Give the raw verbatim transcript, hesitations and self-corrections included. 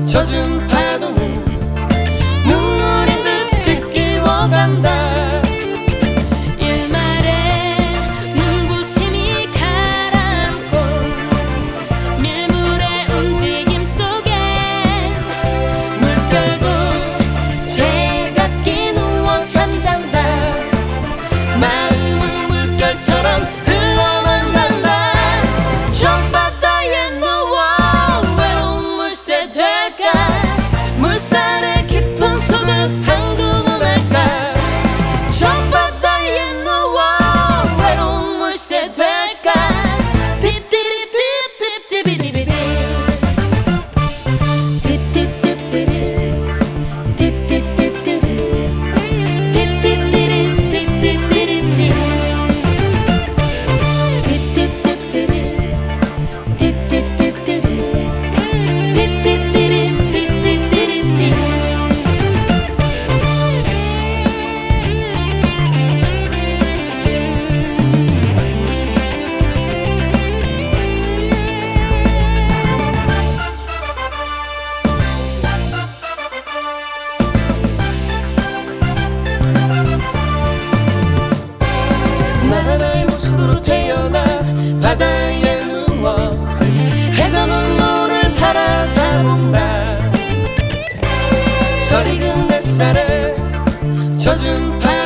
젖은 파도는 눈물인 듯 지키워간다. 일말의 눈부심이 가라앉고 밀물의 움직임 속에 물결도 제각기 누워 잠잔다. 마음은 물결처럼 흘러만난다. 저 바다에 누워 외로운 물새 될까. 물살의 깊은 속을 한눈은 알까. 저 바다에 누워 외로운 물새 될까. 딥딥딥딥딥디비디비디 딥딥딥디디 딥딥딥디디 딥딥디디딥딥디디 나의 모습으로 태어나 바다에 누워 해저문 물을 바라다 본다. 서리근 햇살에 젖은 파